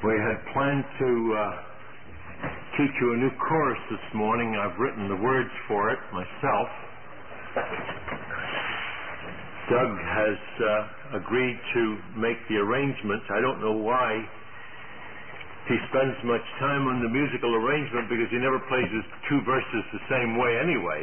We had planned to teach you a new chorus this morning. I've written the words for it myself. Doug has agreed to make the arrangements. I don't know why he spends much time on the musical arrangement, because he never plays his two verses the same way anyway.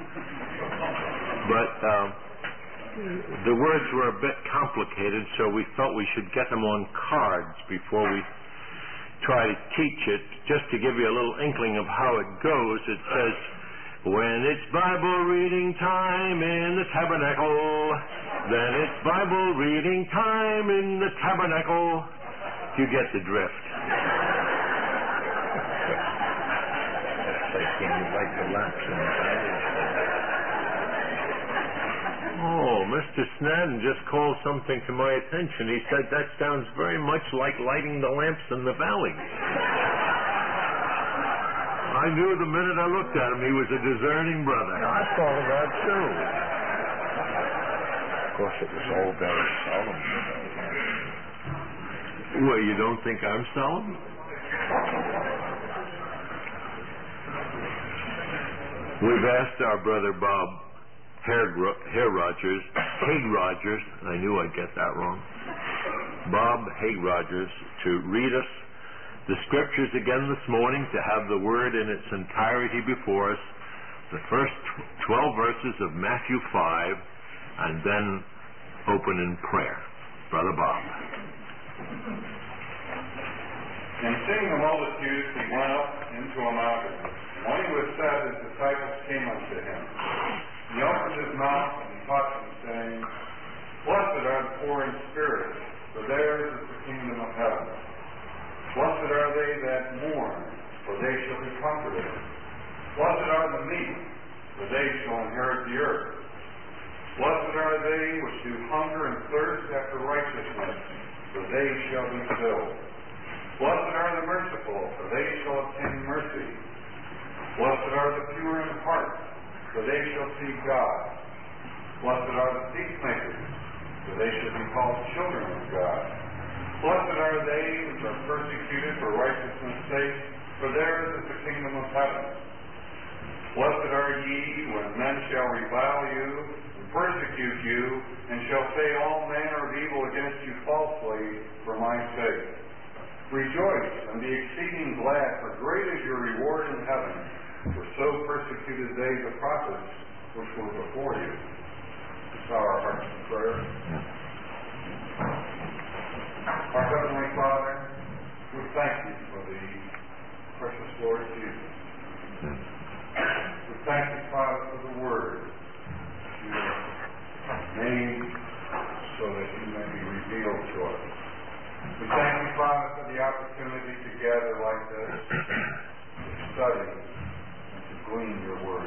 But the words were a bit complicated, so we felt we should get them on cards before we try to teach it. Just to give you a little inkling of how it goes, it says, when it's Bible reading time in the tabernacle, then it's Bible reading time in the tabernacle. You get the drift. Oh, Mr. Snadden just called something to my attention. He said that sounds very much like lighting the lamps in the valley. I knew the minute I looked at him he was a discerning brother. I thought of that too. Of course, it was all very solemn. Well, you don't think I'm solemn? We've asked our brother Bob Rogers, I knew I'd get that wrong, Bob Rogers, to read us the scriptures again this morning, to have the word in its entirety before us, the first 12 verses of Matthew 5, and then open in prayer. Brother Bob. And seeing the multitudes, he went up into a mountain. And when he was set, his disciples came unto him. He opened his mouth and he taught them, saying, Blessed are the poor in spirit, for theirs is the kingdom of heaven. Blessed are they that mourn, for they shall be comforted. Blessed are the meek, for they shall inherit the earth. Blessed are they which do hunger and thirst after righteousness, for they shall be filled. Blessed are the merciful, for they shall obtain mercy. Blessed are the pure in heart, for they shall see God. Blessed are the peacemakers, for they shall be called children of God. Blessed are they which are persecuted for righteousness' sake, for theirs is the kingdom of heaven. Blessed are ye when men shall revile you, and persecute you, and shall say all manner of evil against you falsely for my sake. Rejoice and be exceeding glad, for great is your reward in heaven. For so persecuted they the prophets which were before you. Let's bow our hearts in prayer. Our Heavenly Father, we thank you for the precious Lord Jesus. We thank you, Father, for the Word you have made so that you may be revealed to us. We thank you, Father, for the opportunity to gather like this, to study and to glean your Word.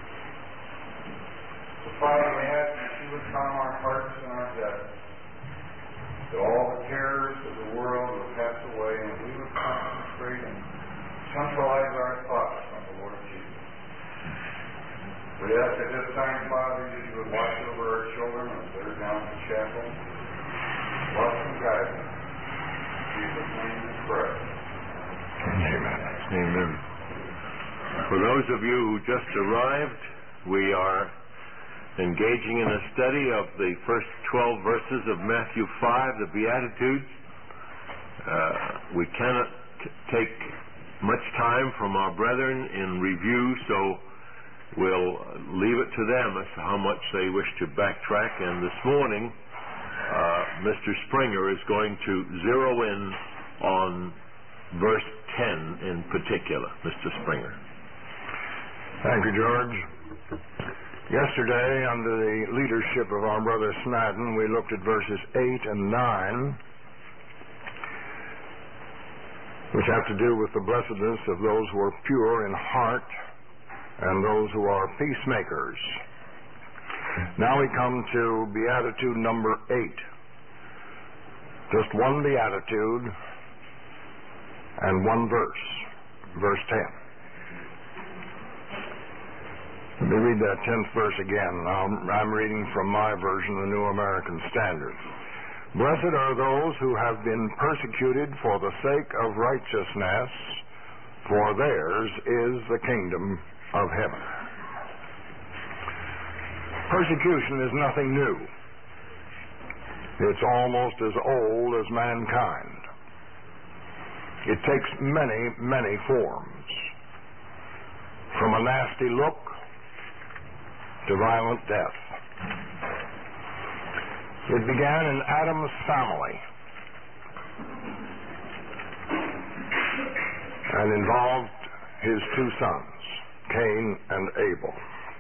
So, Father, we ask that you would calm our hearts and our depths, that all the cares of the world would pass away, and we would concentrate and centralize our thoughts on the Lord Jesus. We ask at this time, Father, that you would watch over our children as they're down at the chapel. Watch and guide them. In Jesus' name we pray. Amen. Amen. For those of you who just arrived, we are engaging in a study of the first 12 verses of Matthew 5, the Beatitudes. We cannot take much time from our brethren in review, so we'll leave it to them as to how much they wish to backtrack. And this morning, Mr. Springer is going to zero in on verse 10 in particular. Mr. Springer. Thank you, George. Yesterday, under the leadership of our brother Snadden, we looked at verses 8 and 9, which have to do with the blessedness of those who are pure in heart and those who are peacemakers. Now we come to Beatitude number 8. Just one Beatitude and one verse. Verse 10. Let me read that 10th verse again. I'm reading from my version, the New American Standard. Blessed are those who have been persecuted for the sake of righteousness, for theirs is the kingdom of heaven. Persecution is nothing new. It's almost as old as mankind. It takes many, many forms, from a nasty look to violent death. It began in Adam's family and involved his two sons, Cain and Abel.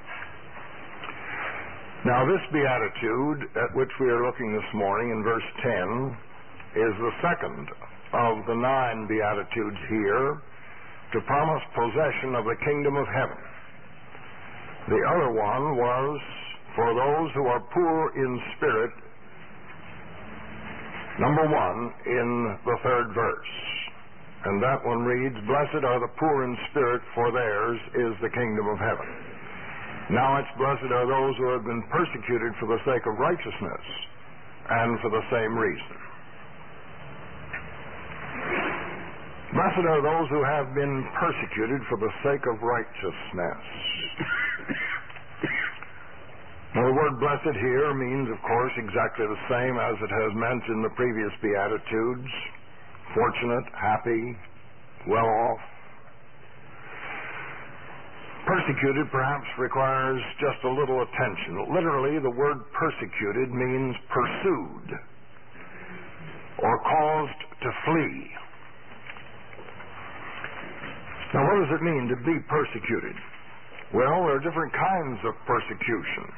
Now, this beatitude at which we are looking this morning in verse 10 is the second of the 9 beatitudes here to promise possession of the kingdom of heaven. The other one was for those who are poor in spirit, number 1 in the 3rd verse. And that one reads, "Blessed are the poor in spirit, for theirs is the kingdom of heaven." Now it's blessed are those who have been persecuted for the sake of righteousness, and for the same reason. Blessed are those who have been persecuted for the sake of righteousness. Now, the word blessed here means, of course, exactly the same as it has meant in the previous Beatitudes: fortunate, happy, well off. Persecuted perhaps requires just a little attention. Literally, the word persecuted means pursued or caused to flee. Now, what does it mean to be persecuted? Well, there are different kinds of persecution.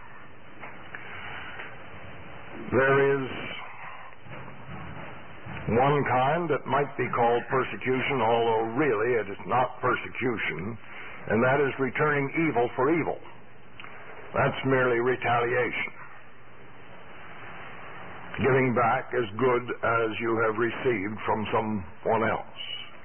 There is one kind that might be called persecution, although really it is not persecution, and that is returning evil for evil. That's merely retaliation. Giving back as good as you have received from someone else.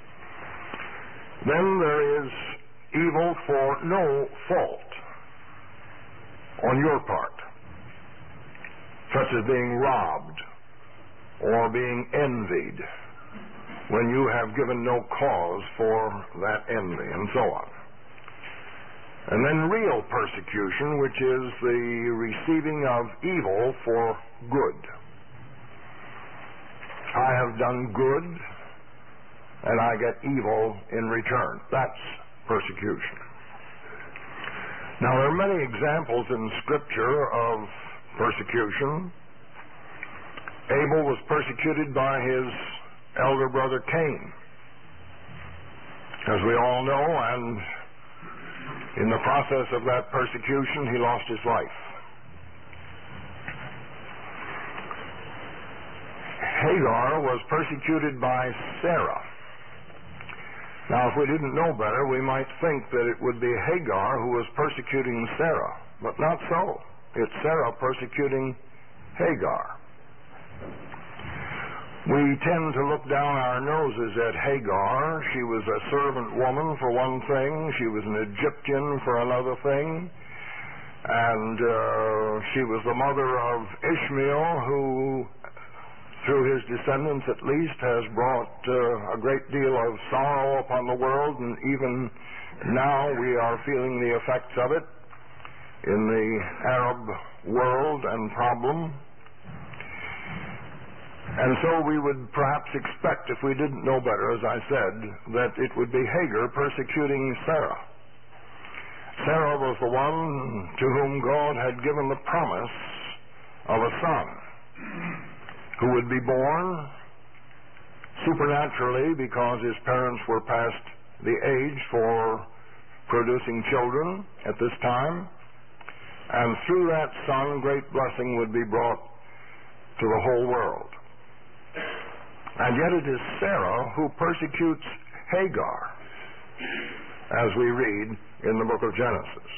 Then there is evil for no fault on your part, such as being robbed or being envied when you have given no cause for that envy, and so on. And then real persecution, which is the receiving of evil for good. I have done good, and I get evil in return. That's persecution. Now, there are many examples in Scripture of persecution. Abel was persecuted by his elder brother Cain, as we all know, and in the process of that persecution, he lost his life. Hagar was persecuted by Sarah. Now, if we didn't know better, we might think that it would be Hagar who was persecuting Sarah, but not so. It's Sarah persecuting Hagar. We tend to look down our noses at Hagar. She was a servant woman for one thing. She was an Egyptian for another thing. And she was the mother of Ishmael, who, through his descendants at least, has brought a great deal of sorrow upon the world. And even now we are feeling the effects of it in the Arab world and problem. And so we would perhaps expect, if we didn't know better, as I said, that it would be Hagar persecuting Sarah. Sarah was the one to whom God had given the promise of a son who would be born supernaturally because his parents were past the age for producing children at this time. And through that son, great blessing would be brought to the whole world. And yet it is Sarah who persecutes Hagar, as we read in the book of Genesis.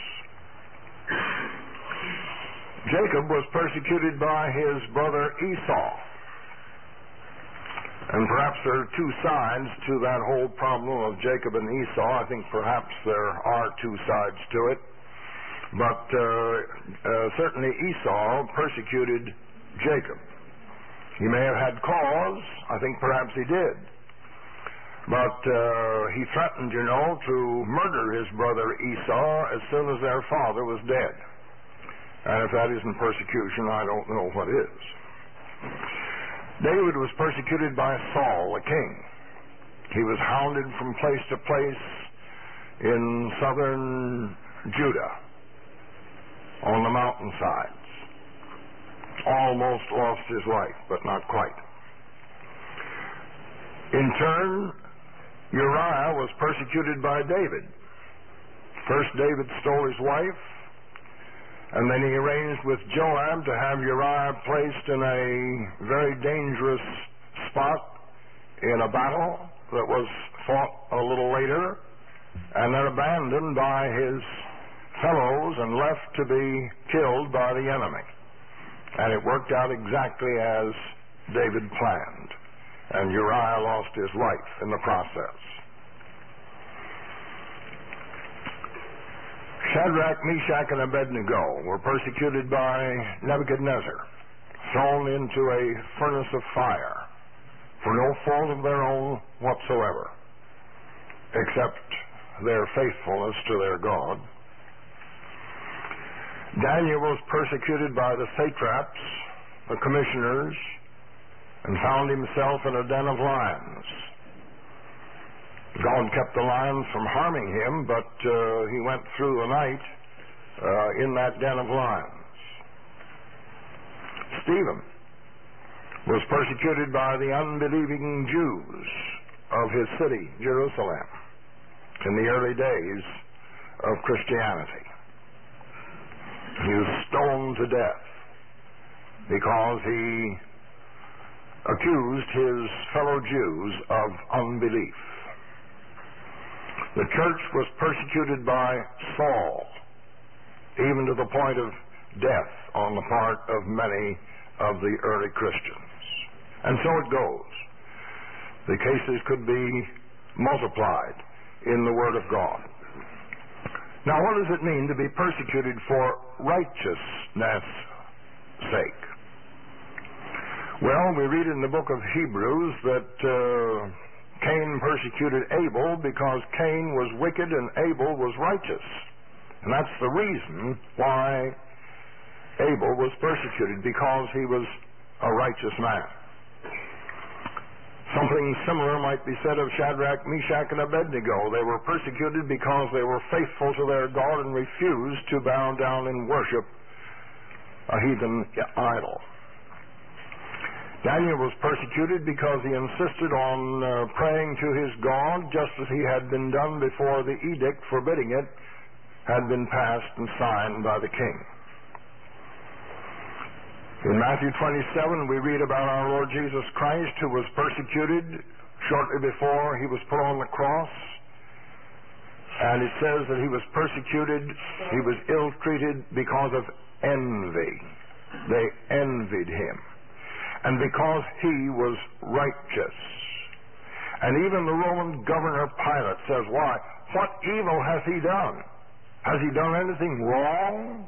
Jacob was persecuted by his brother Esau. And perhaps there are two sides to that whole problem of Jacob and Esau. I think perhaps there are two sides to it. But certainly Esau persecuted Jacob. He may have had cause. I think perhaps he did. But he threatened, to murder his brother Esau as soon as their father was dead. And if that isn't persecution, I don't know what is. David was persecuted by Saul, the king. He was hounded from place to place in southern Judah, on the mountainsides. Almost lost his life, but not quite. In turn, Uriah was persecuted by David. First, David stole his wife, and then he arranged with Joab to have Uriah placed in a very dangerous spot in a battle that was fought a little later, and then abandoned by his fellows and left to be killed by the enemy. And it worked out exactly as David planned, and Uriah lost his life in the process. Shadrach, Meshach, and Abednego were persecuted by Nebuchadnezzar, thrown into a furnace of fire for no fault of their own whatsoever, except their faithfulness to their God. Daniel was persecuted by the satraps, the commissioners, and found himself in a den of lions. God kept the lions from harming him, but he went through the night in that den of lions. Stephen was persecuted by the unbelieving Jews of his city, Jerusalem, in the early days of Christianity. He was stoned to death because he accused his fellow Jews of unbelief. The church was persecuted by Saul, even to the point of death on the part of many of the early Christians. And so it goes. The cases could be multiplied in the Word of God. Now, what does it mean to be persecuted for righteousness' sake? Well, we read in the book of Hebrews that Cain persecuted Abel because Cain was wicked and Abel was righteous. And that's the reason why Abel was persecuted, because he was a righteous man. Something similar might be said of Shadrach, Meshach, and Abednego. They were persecuted because they were faithful to their God and refused to bow down and worship a heathen idol. Daniel was persecuted because he insisted on praying to his God, just as he had been done before the edict forbidding it had been passed and signed by the king. In Matthew 27, we read about our Lord Jesus Christ, who was persecuted shortly before he was put on the cross. And it says that he was persecuted, he was ill-treated because of envy. They envied him. And because he was righteous. And even the Roman governor Pilate says, why? What evil has he done? Has he done anything wrong?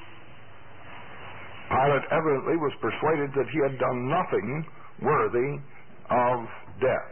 Pilate evidently was persuaded that he had done nothing worthy of death.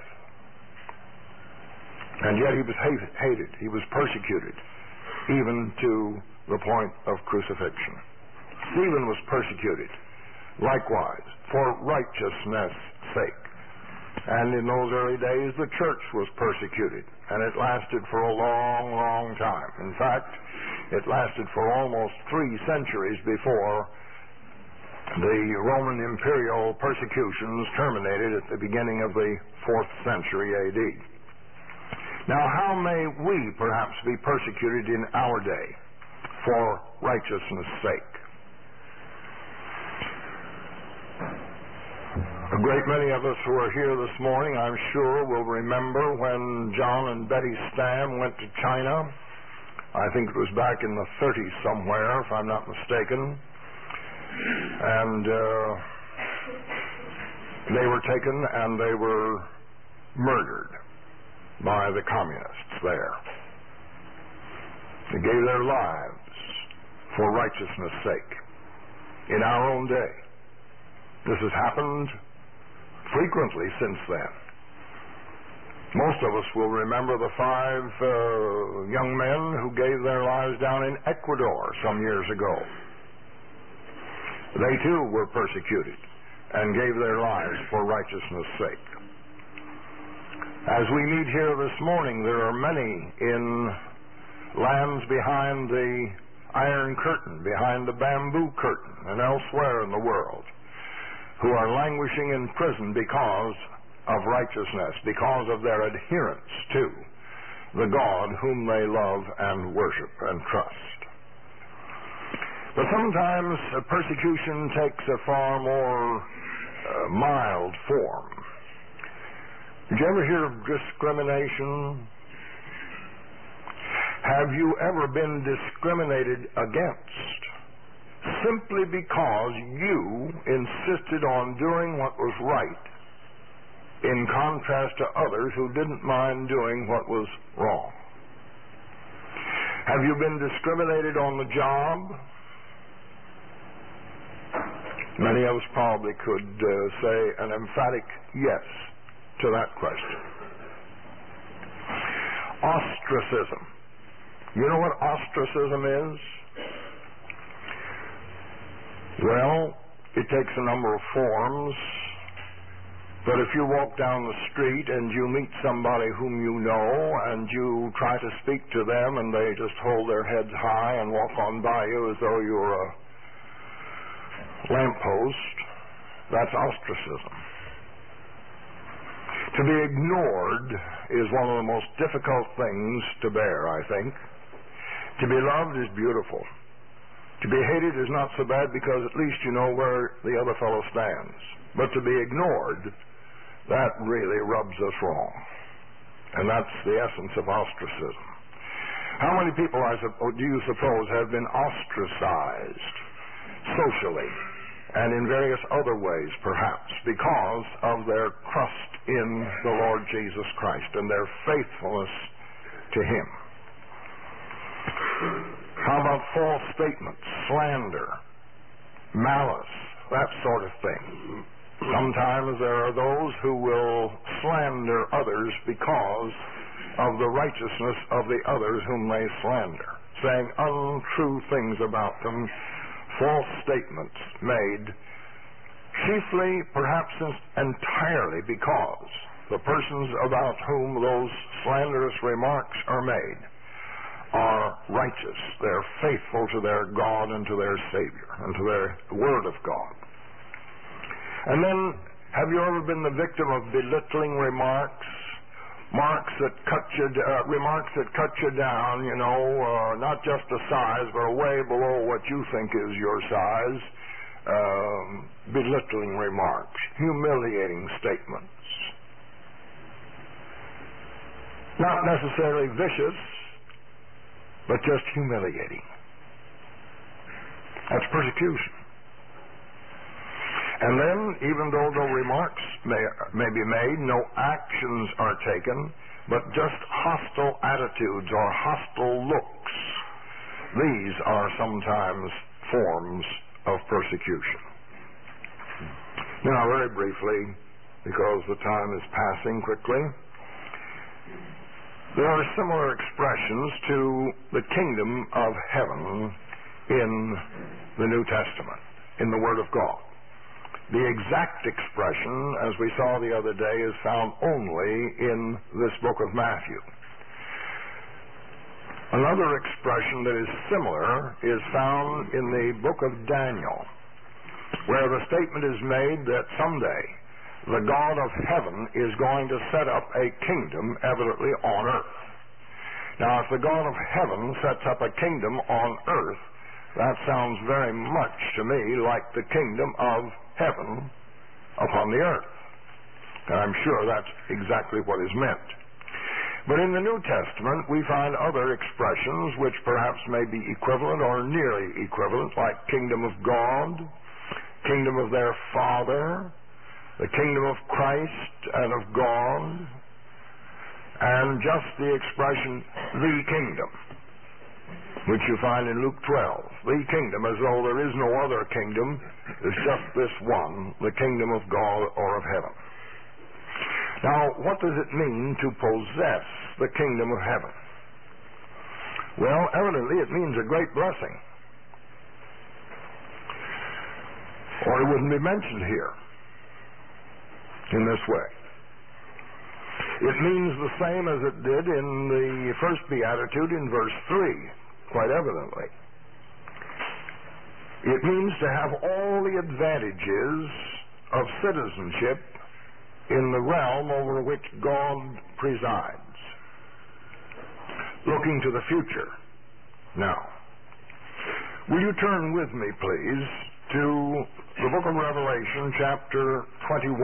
And yet he was hated. He was persecuted, even to the point of crucifixion. Stephen was persecuted, likewise, for righteousness' sake. And in those early days, the church was persecuted, and it lasted for a long, long time. In fact, it lasted for almost 3 centuries before the Roman imperial persecutions terminated at the beginning of the 4th century A.D. Now, how may we perhaps be persecuted in our day for righteousness' sake? A great many of us who are here this morning, I'm sure, will remember when John and Betty Stam went to China. I think it was back in the 30s somewhere, if I'm not mistaken. And they were taken and they were murdered by the communists there. They gave their lives for righteousness' sake. In our own day, this has happened frequently since then. Most of us will remember the 5 young men who gave their lives down in Ecuador some years ago. They too were persecuted and gave their lives for righteousness' sake. As we meet here this morning, there are many in lands behind the Iron Curtain, behind the bamboo curtain, and elsewhere in the world, who are languishing in prison because of righteousness, because of their adherence to the God whom they love and worship and trust. But sometimes persecution takes a far more mild form. Did you ever hear of discrimination? Have you ever been discriminated against simply because you insisted on doing what was right in contrast to others who didn't mind doing what was wrong? Have you been discriminated on the job? Many of us probably could say an emphatic yes to that question. Ostracism. You know what ostracism is? Well, it takes a number of forms, but if you walk down the street and you meet somebody whom you know and you try to speak to them and they just hold their heads high and walk on by you as though you're a lamppost, that's ostracism. To be ignored is one of the most difficult things to bear, I think. To be loved is beautiful. To be hated is not so bad because at least you know where the other fellow stands. But to be ignored, that really rubs us wrong. And that's the essence of ostracism. How many people, do you suppose, have been ostracized socially and in various other ways, perhaps, because of their trust in the Lord Jesus Christ and their faithfulness to Him? How about false statements, slander, malice, that sort of thing? Sometimes there are those who will slander others because of the righteousness of the others whom they slander, saying untrue things about them, false statements made, chiefly, perhaps entirely because the persons about whom those slanderous remarks are made are righteous. They're faithful to their God and to their Savior and to their Word of God. And then, have you ever been the victim of belittling remarks? Remarks that cut you down, not just a size, but way below what you think is your size. Belittling remarks, humiliating statements. Not necessarily vicious, but just humiliating. That's persecution. And then, even though no remarks may be made, no actions are taken, but just hostile attitudes or hostile looks, these are sometimes forms of persecution. Now, very briefly, because the time is passing quickly, there are similar expressions to the kingdom of heaven in the New Testament, in the Word of God. The exact expression, as we saw the other day, is found only in this book of Matthew. Another expression that is similar is found in the book of Daniel, where the statement is made that someday the God of heaven is going to set up a kingdom, evidently on earth. Now, if the God of heaven sets up a kingdom on earth, that sounds very much to me like the kingdom of heaven upon the earth. And I'm sure that's exactly what is meant. But in the New Testament, we find other expressions which perhaps may be equivalent or nearly equivalent, like kingdom of God, kingdom of their Father, the kingdom of Christ and of God, and just the expression, the kingdom, which you find in Luke 12. The kingdom, as though there is no other kingdom, there's just this one, the kingdom of God or of heaven. Now, what does it mean to possess the kingdom of heaven? Well, evidently it means a great blessing, or it wouldn't be mentioned here in this way. It means the same as it did in the first beatitude in verse 3, quite evidently. It means to have all the advantages of citizenship in the realm over which God presides. Looking to the future. Now, will you turn with me, please, to the book of Revelation, chapter 21.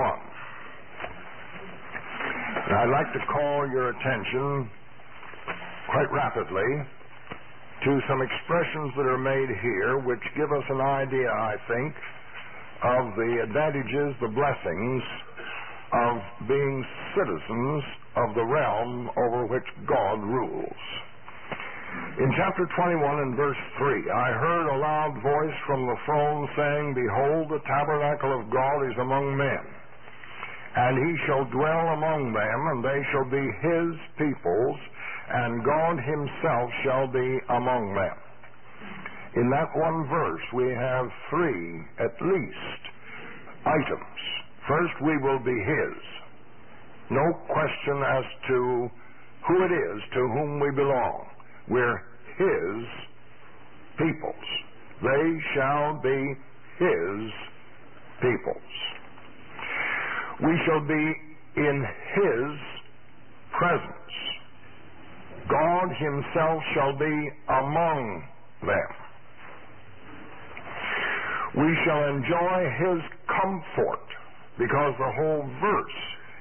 And I'd like to call your attention quite rapidly to some expressions that are made here which give us an idea, I think, of the advantages, the blessings of being citizens of the realm over which God rules. In chapter 21 and verse 3, I heard a loud voice from the throne saying, Behold, the tabernacle of God is among men, and he shall dwell among them, and they shall be his peoples, and God himself shall be among them. In that one verse, we have three, at least, items. First, we will be his. No question as to who it is to whom we belong. We're his peoples. They shall be his peoples. We shall be in his presence. God himself shall be among them. We shall enjoy his comfort, because the whole verse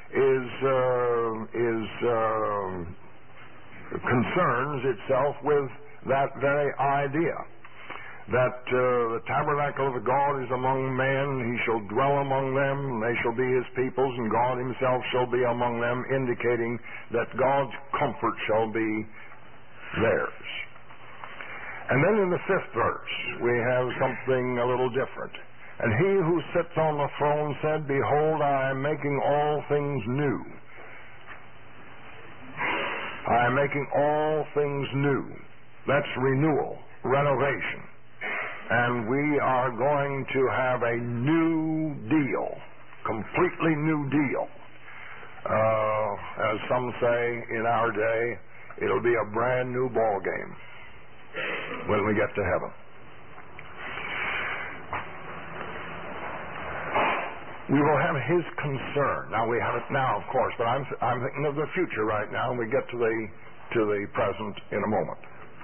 concerns itself with that very idea, that the tabernacle of God is among men, he shall dwell among them, and they shall be his peoples, and God himself shall be among them, indicating that God's comfort shall be theirs. And then in the fifth verse, we have something a little different. And he who sits on the throne said, Behold, I am making all things new. I am making all things new. That's renewal, renovation. And we are going to have a new deal, completely new deal. As some say in our day, it'll be a brand new ball game when we get to heaven. We will have his concern. Now, we have it now, of course, but I'm thinking of the future right now, and we get to the present in a moment.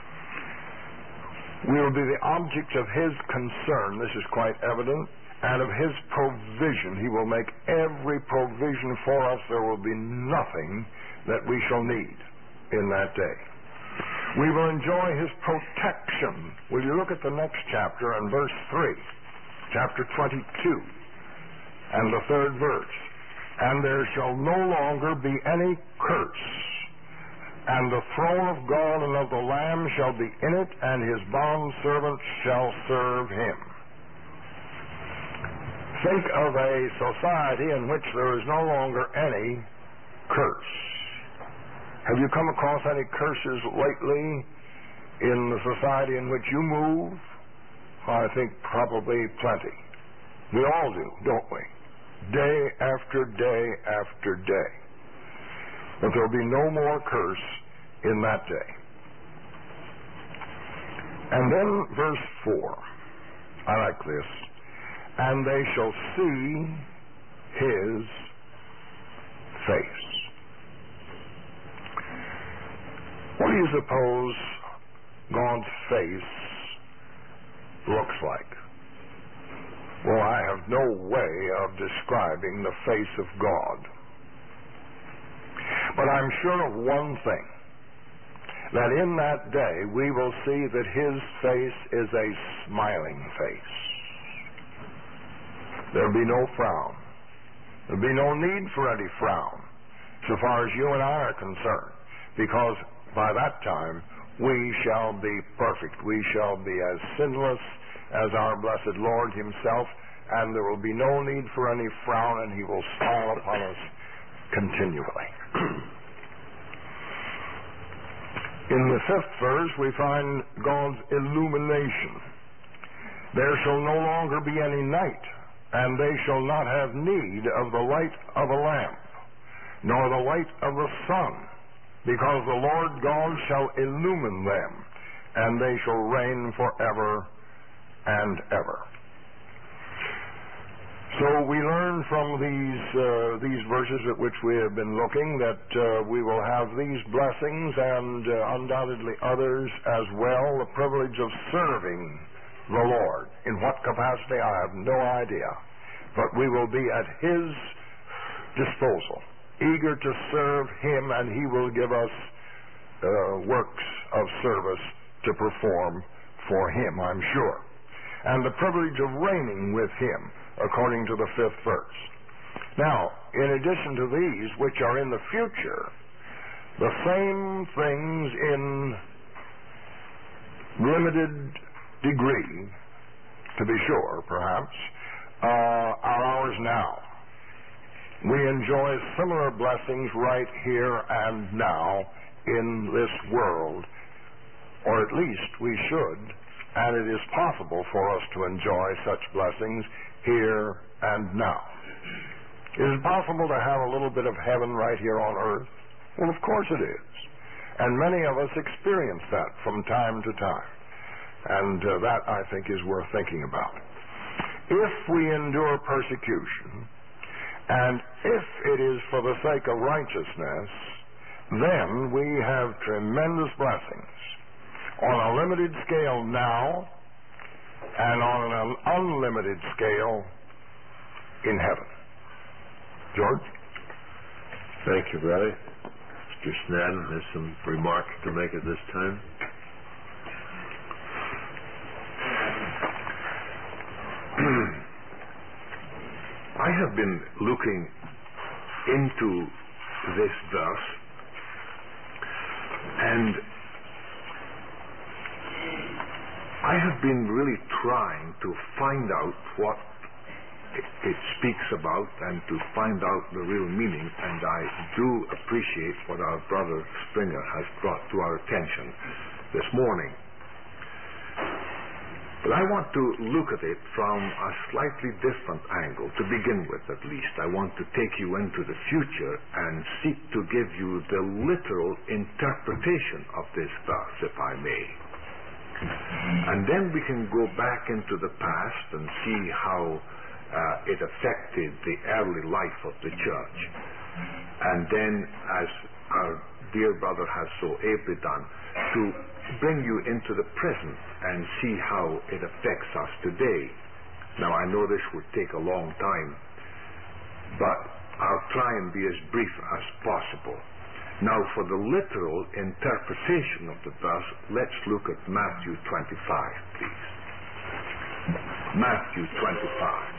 We will be the object of his concern, this is quite evident, and of his provision. He will make every provision for us. There will be nothing that we shall need in that day. We will enjoy his protection. Will you look at the next chapter and verse 3, chapter 22. And the third verse, and there shall no longer be any curse, and the throne of God and of the Lamb shall be in it, and his bondservants shall serve him. Think of a society in which there is no longer any curse. Have you come across any curses lately in the society in which you move? I think probably plenty. We all do, don't we? Day after day after day. But there will be no more curse in that day. And then verse 4. I like this. And they shall see his face. What do you suppose God's face looks like? Well, I have no way of describing the face of God. But I'm sure of one thing, that in that day we will see that his face is a smiling face. There'll be no frown. There'll be no need for any frown, so far as you and I are concerned, because by that time we shall be perfect. We shall be as sinless as our blessed Lord himself, and there will be no need for any frown, and he will smile upon us continually. In the 5th verse, we find God's illumination. There shall no longer be any night, and they shall not have need of the light of a lamp, nor the light of the sun, because the Lord God shall illumine them, and they shall reign forever and ever. So we learn from these verses at which we have been looking that we will have these blessings and undoubtedly others as well, the privilege of serving the Lord. In what capacity, I have no idea. But we will be at His disposal, eager to serve Him, and He will give us works of service to perform for Him, I'm sure. And the privilege of reigning with Him, according to the 5th verse. Now, in addition to these, which are in the future, the same things in limited degree, to be sure, perhaps, are ours now. We enjoy similar blessings right here and now in this world, or at least we should, and it is possible for us to enjoy such blessings here and now. Is it possible to have a little bit of heaven right here on earth? Well, of course it is. And many of us experience that from time to time. And that, I think, is worth thinking about. If we endure persecution, and if it is for the sake of righteousness, then we have tremendous blessings on a limited scale now, and on an unlimited scale in heaven. George? Thank you, brother. Mr. Snadden has some remarks to make at this time. I have been looking into this verse, and I have been really trying to find out what it speaks about and to find out the real meaning, and I do appreciate what our brother Springer has brought to our attention this morning. But I want to look at it from a slightly different angle, to begin with at least. I want to take you into the future and seek to give you the literal interpretation of this verse, if I may. And then we can go back into the past and see how it affected the early life of the church. And then, as our dear brother has so ably done, to bring you into the present and see how it affects us today. Now, I know this would take a long time, but I'll try and be as brief as possible. Now, for the literal interpretation of the verse, let's look at Matthew 25, please. Matthew 25.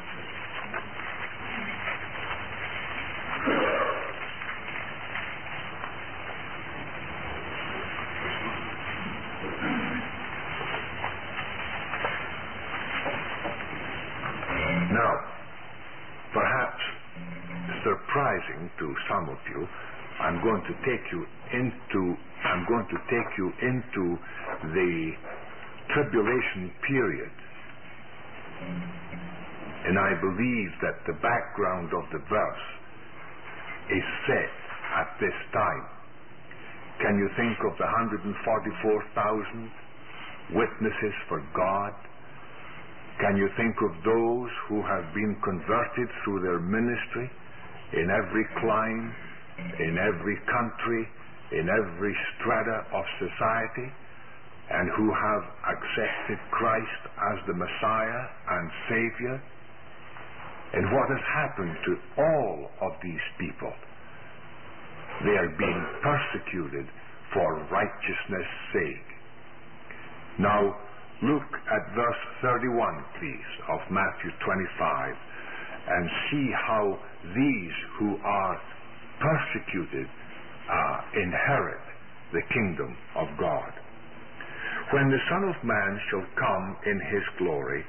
Now, perhaps surprising to some of you, I'm going to take you into the tribulation period. And I believe that the background of the verse is set at this time. Can you think of the 144,000 witnesses for God? Can you think of those who have been converted through their ministry in every clime, in every country, in every strata of society, and who have accepted Christ as the Messiah and Savior? And what has happened to all of these people? They are being persecuted for righteousness' sake. Now, look at verse 31, please, of Matthew 25, and see how these who are persecuted inherit the kingdom of God. When the Son of Man shall come in his glory,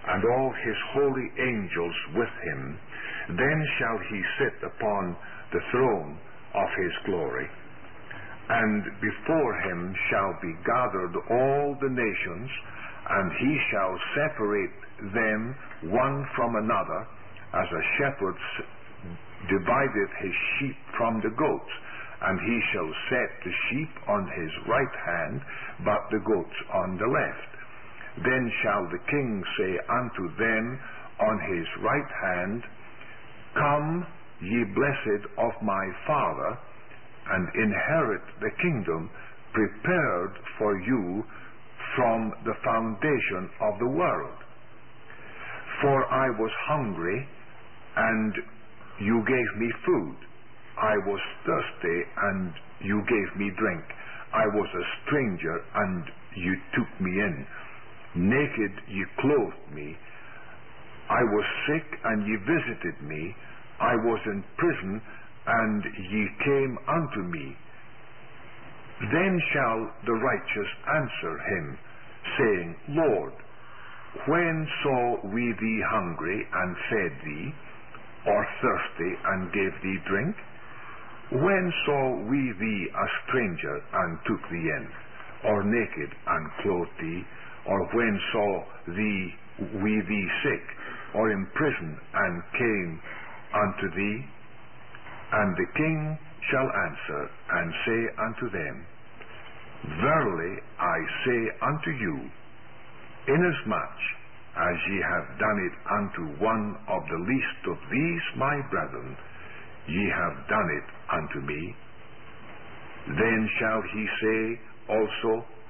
and all his holy angels with him. Then shall he sit upon the throne of his glory, and before him shall be gathered all the nations, and he shall separate them one from another, as a shepherd divideth his sheep from the goats. And he shall set the sheep on his right hand, but the goats on the left. Then shall the king say unto them on his right hand, Come, ye blessed of my Father, and inherit the kingdom prepared for you from the foundation of the world. For I was hungry, and you gave me food. I was thirsty, and you gave me drink. I was a stranger, and you took me in. Naked, ye clothed me. I was sick, and ye visited me. I was in prison, and ye came unto me. Then shall the righteous answer him, saying, Lord, when saw we thee hungry, and fed thee, or thirsty, and gave thee drink? When saw we thee a stranger, and took thee in, or naked, and clothed thee? Or when saw we thee sick, or in prison, and came unto thee? And the king shall answer, and say unto them, Verily I say unto you, inasmuch as ye have done it unto one of the least of these my brethren, ye have done it unto me. Then shall he say also,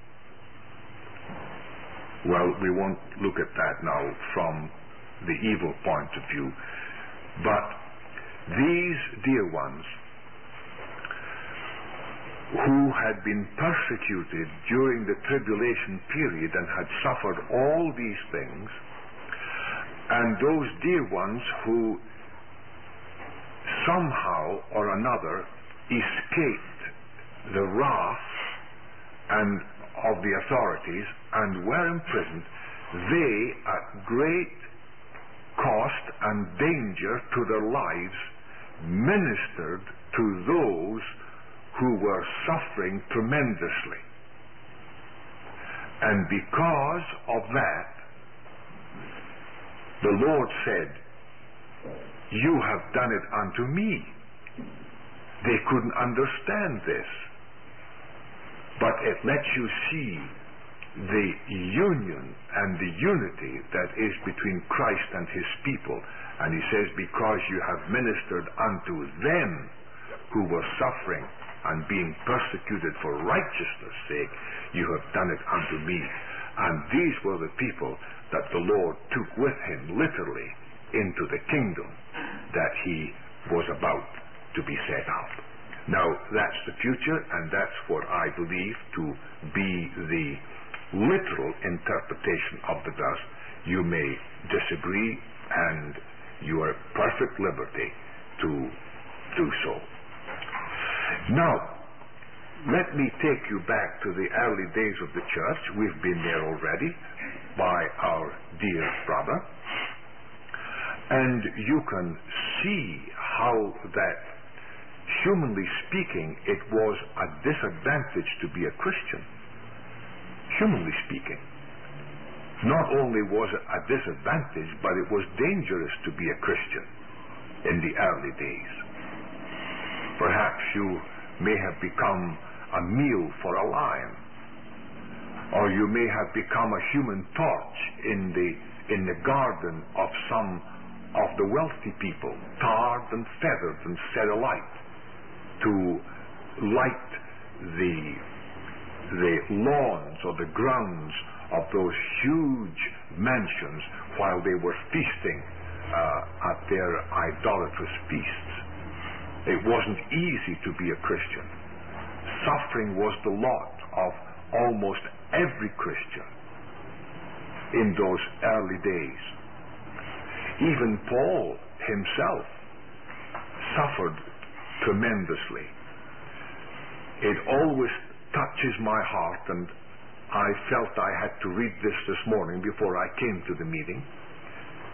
well, we won't look at that now from the evil point of view, but these dear ones who had been persecuted during the tribulation period and had suffered all these things, and those dear ones who somehow or another escaped the wrath and of the authorities and were imprisoned, they at great cost and danger to their lives ministered to those who were suffering tremendously. And because of that, the Lord said, You have done it unto me. They couldn't understand this. But it lets you see the union and the unity that is between Christ and his people. And he says, because you have ministered unto them who were suffering and being persecuted for righteousness' sake, you have done it unto me. And these were the people that the Lord took with him literally into the kingdom that he was about to be set out. Now, that's the future, and that's what I believe to be the literal interpretation of the verse. You may disagree, and you are at perfect liberty to do so. Now, let me take you back to the early days of the church. We've been there already by our dear brother. And you can see how that, humanly speaking, it was a disadvantage to be a Christian. Humanly speaking. Not only was it a disadvantage, but it was dangerous to be a Christian in the early days. Perhaps you may have become a meal for a lion, or you may have become a human torch in the garden of some of the wealthy people, tarred and feathered and set alight to light the lawns or the grounds of those huge mansions while they were feasting at their idolatrous feasts. It wasn't easy to be a Christian. Suffering was the lot of almost every Christian in those early days. Even Paul himself suffered tremendously. It always touches my heart, and I felt I had to read this morning before I came to the meeting.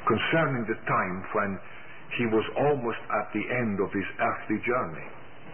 concerning the time when he was almost at the end of his earthly journey.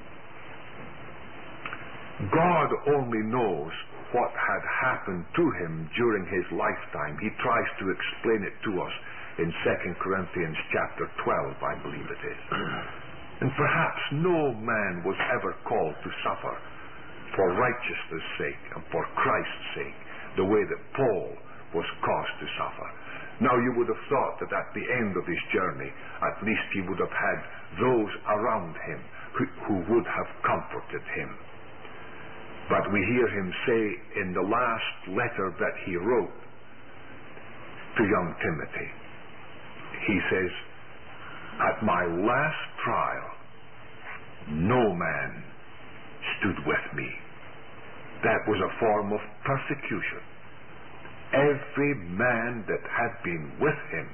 God only knows what had happened to him during his lifetime. He tries to explain it to us in 2 Corinthians chapter 12, I believe it is. And perhaps no man was ever called to suffer for righteousness' sake and for Christ's sake, the way that Paul was caused to suffer. Now you would have thought that at the end of his journey, at least he would have had those around him who would have comforted him. But we hear him say in the last letter that he wrote to young Timothy, he says, "At my last trial, no man stood with me." That was a form of persecution. Every man that had been with him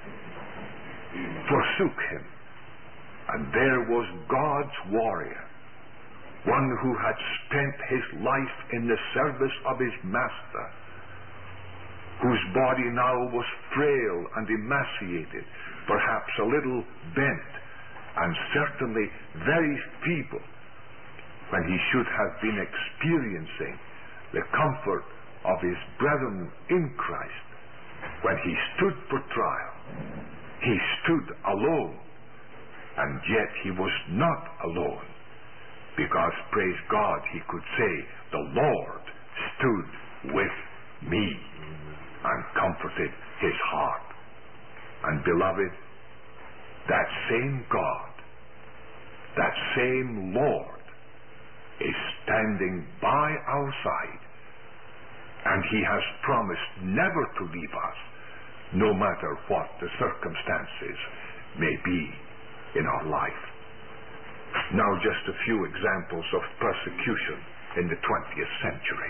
forsook him. And there was God's warrior, one who had spent his life in the service of his master, whose body now was frail and emaciated, perhaps a little bent, and certainly very feeble, when he should have been experiencing the comfort of his brethren in Christ. When he stood for trial, he stood alone, and yet he was not alone, because, praise God, he could say, "The Lord stood with me and comforted his heart." And beloved, that same God, that same Lord is standing by our side, and he has promised never to leave us, no matter what the circumstances may be in our life. Now, just a few examples of persecution in the 20th century.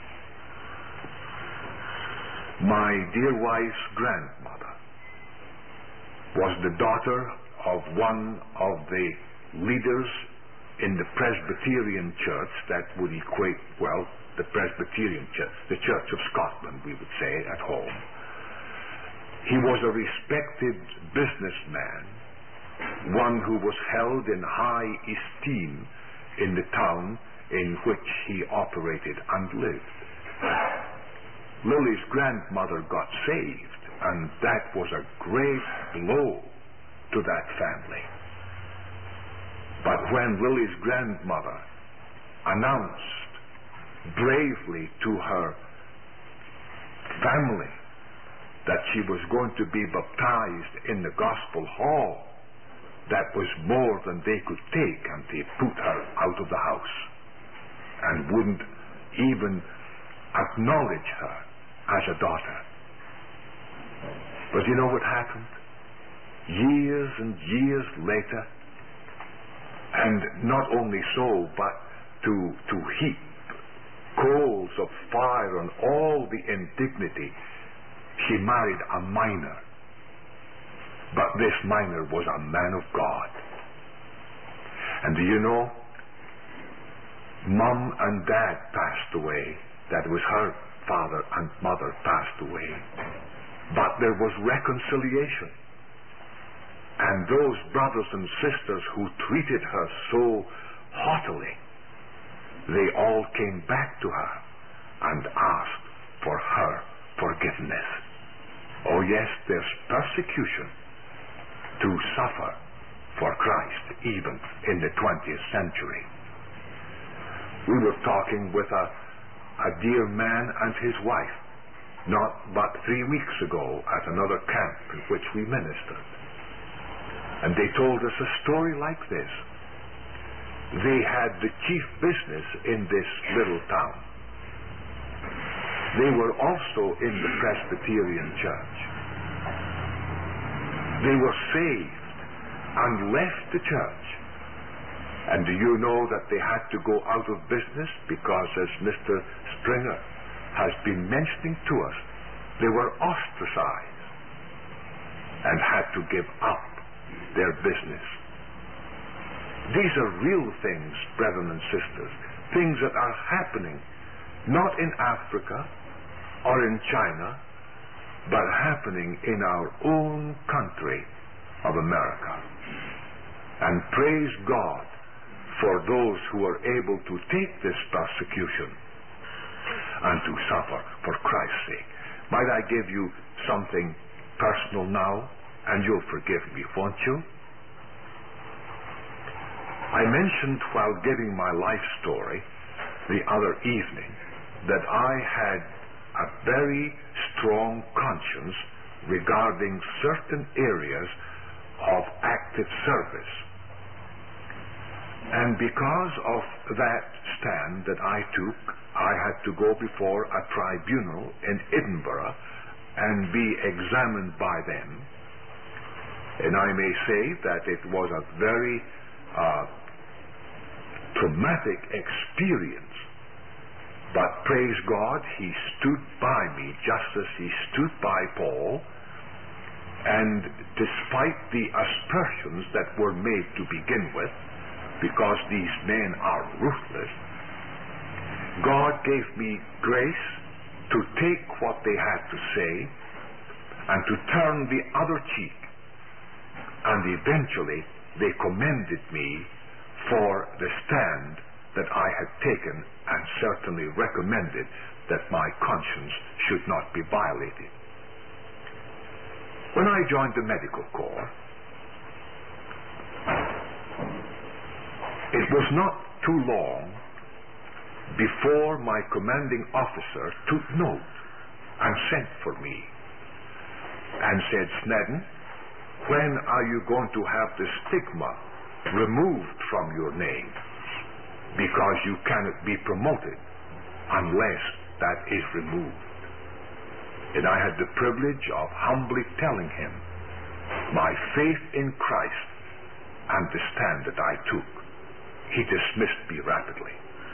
My dear wife's grandmother was the daughter of one of the leaders in the Presbyterian church that would equate, well, the Presbyterian church, the Church of Scotland, we would say, at home. He was a respected businessman, one who was held in high esteem in the town in which he operated and lived. Lily's grandmother got saved, and that was a great blow to that family. But when Lily's grandmother announced bravely to her family that she was going to be baptized in the Gospel Hall, that was more than they could take, and they put her out of the house and wouldn't even acknowledge her as a daughter. But you know what happened? Years and years later, and not only so, but to heap coals of fire on all the indignity, she married a miner. But this miner was a man of God. And do you know, Mom and Dad passed away. That was her father and mother passed away. But there was reconciliation. And those brothers and sisters who treated her so haughtily, they all came back to her and asked for her forgiveness. Oh yes, there's persecution to suffer for Christ, even in the 20th century. We were talking with a dear man and his wife not but 3 weeks ago at another camp in which we ministered. And they told us a story like this. They had the chief business in this little town. They were also in the Presbyterian church. They were saved and left the church. And do you know that they had to go out of business because, as Mr. Springer has been mentioning to us, they were ostracized and had to give up their business. These are real things, brethren and sisters, things that are happening not in Africa or in China but happening in our own country of America. And praise God for those who are able to take this persecution and to suffer for Christ's sake. Might I give you something personal now, and you'll forgive me, won't you? I mentioned while giving my life story the other evening that I had a very strong conscience regarding certain areas of active service. And because of that stand that I took, I had to go before a tribunal in Edinburgh and be examined by them. And I may say that it was a very traumatic experience. But praise God, he stood by me just as he stood by Paul. And despite the aspersions that were made to begin with, because these men are ruthless, God gave me grace to take what they had to say and to turn the other cheek. And eventually they commended me for the stand that I had taken, and certainly recommended that my conscience should not be violated. When I joined the medical corps, it was not too long before my commanding officer took note and sent for me and said, "Snedden, when are you going to have the stigma removed from your name? Because you cannot be promoted unless that is removed." And I had the privilege of humbly telling him my faith in Christ and the stand that I took. He dismissed me rapidly.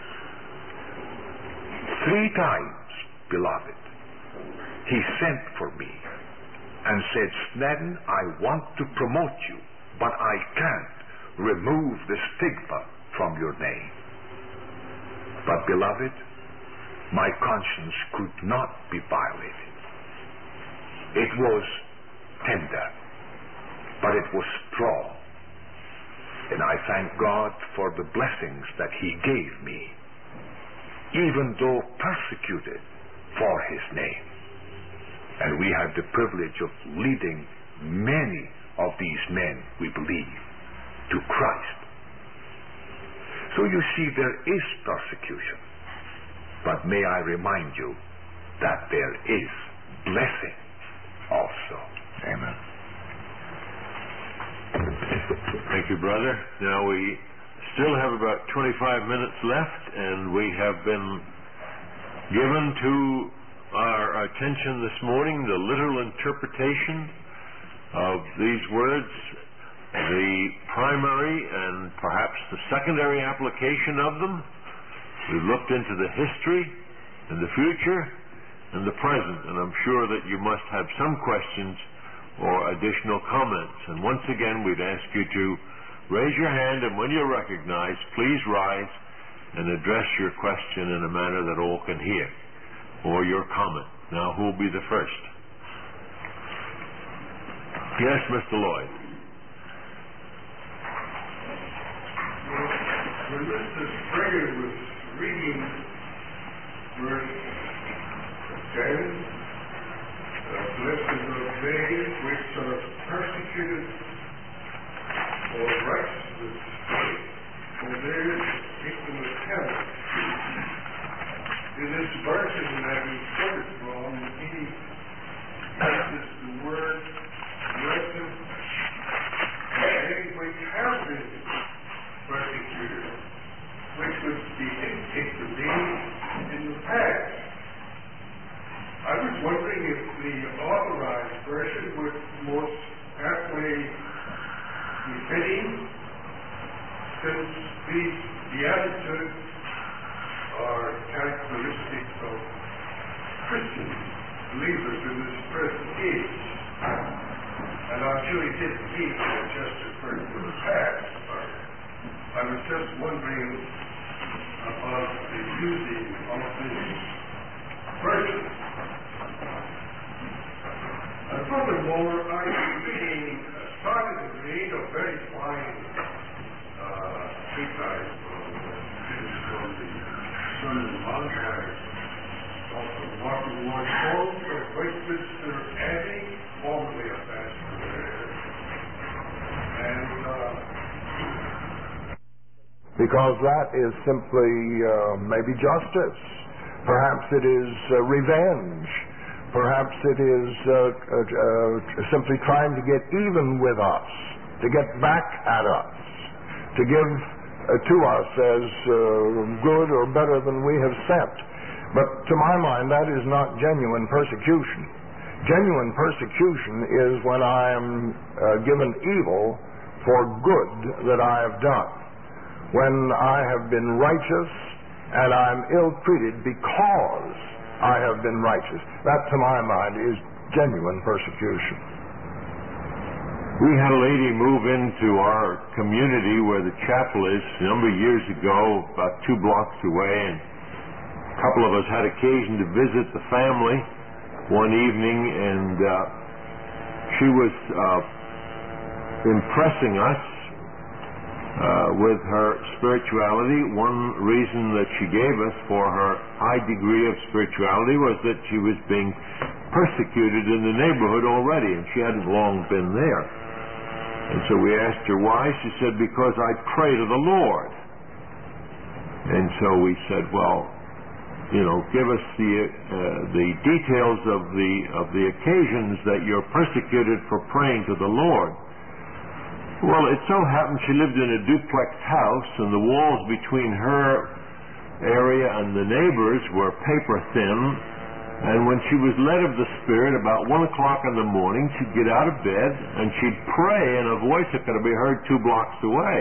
3 times, beloved, he sent for me and said, "Snedden, I want to promote you, but I can't remove the stigma from your name." But beloved, my conscience could not be violated. It was tender, but it was strong. And I thank God for the blessings that he gave me, even though persecuted for his name. And we had the privilege of leading many of these men, we believe, to Christ. So you see, there is persecution. But may I remind you that there is blessing also. Amen. Thank you, brother. Now we still have about 25 minutes left, and we have been given to our attention this morning the literal interpretation of these words, the primary and perhaps the secondary application of them. We've looked into the history and the future and the present, and I'm sure that you must have some questions or additional comments. And once again, we'd ask you to raise your hand, and when you're recognized, please rise and address your question in a manner that all can hear, or your comment. Now, who will be the first? Yes, Mr. Lloyd. When Mr. Springer was reading verse 10, "Blessed are they which are persecuted for righteousness' sake, for theirs is the kingdom of heaven." In this verse that we quoted from, he uses the word blessed are they which have been persecuted, which would be it to be in the past. I was wondering if the authorized version would most aptly be fitting, since these beatitudes are characteristics of Christian believers in this present age. And I'm sure he didn't mean to just refer to the past, but I was just wondering about the using of this version. Furthermore, I started to read a very fine treatise from the Son of Archives of Martin Lloyd Jones of Westminster Abbey, formerly a pastor there. And because that is simply maybe justice. Perhaps it is revenge. Perhaps it is simply trying to get even with us, to get back at us, to give to us as good or better than we have sent. But to my mind, that is not genuine persecution. Genuine persecution is when I am given evil for good that I have done. When I have been righteous and I'm ill-treated because I have been righteous. That, to my mind, is genuine persecution. We had a lady move into our community where the chapel is a number of years ago, about 2 blocks away, and a couple of us had occasion to visit the family one evening, and she was impressing us with her spirituality. One reason that she gave us for her high degree of spirituality was that she was being persecuted in the neighborhood already, and she hadn't long been there. And so we asked her why. She said, because I pray to the Lord. And so we said, well, you know, give us the details of the occasions that you're persecuted for praying to the Lord. Well, it so happened she lived in a duplex house, and the walls between her area and the neighbors were paper thin. And when she was led of the Spirit, about 1 o'clock in the morning, she'd get out of bed and she'd pray in a voice that could be heard 2 blocks away.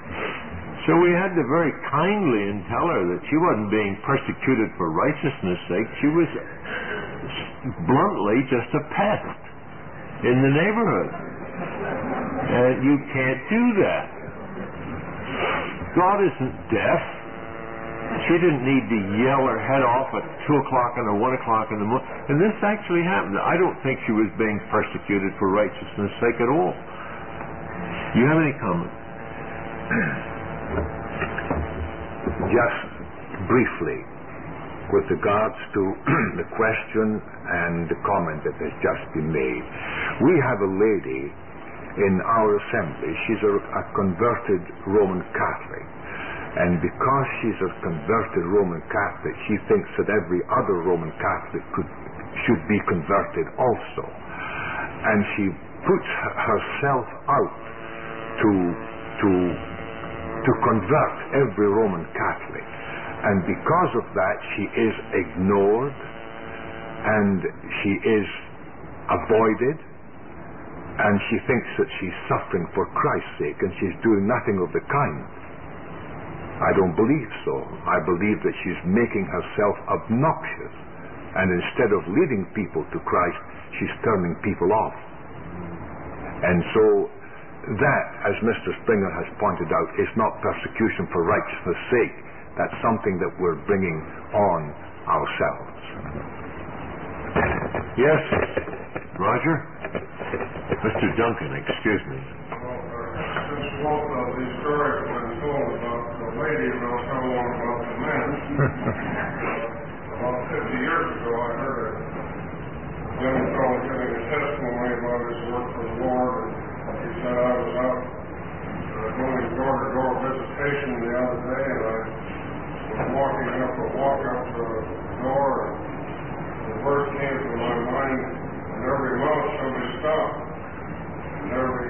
So we had to very kindly tell her that she wasn't being persecuted for righteousness' sake. She was bluntly just a pest in the neighborhood. And you can't do that. God isn't deaf. She didn't need to yell her head off at 2 o'clock or 1 o'clock in the morning. And this actually happened. I don't think she was being persecuted for righteousness' sake at all. Do you have any comment? Just briefly, with regards to the question and the comment that has just been made. We have a lady in our assembly. She's a converted Roman Catholic. And because she's a converted Roman Catholic, she thinks that every other Roman Catholic should be converted also. And she puts herself out to convert every Roman Catholic. And because of that, she is ignored and she is avoided, and she thinks that she's suffering for Christ's sake, and she's doing nothing of the kind. I don't believe so. I believe that she's making herself obnoxious, and instead of leading people to Christ, she's turning people off. And so that, as Mr. Springer has pointed out, is not persecution for righteousness' sake. That's something that we're bringing on ourselves. Yes, Roger? Mr. Duncan, excuse me. Since both of these stories have been told about the lady, and I'll tell one about the men. About 50 years ago, I heard a young fellow giving a testimony about his work for the Lord, and he said, I was out going door-to-door visitation the other day, and I was walking up to the door, and the verse came to my mind, and every mouth shall be stopped. And every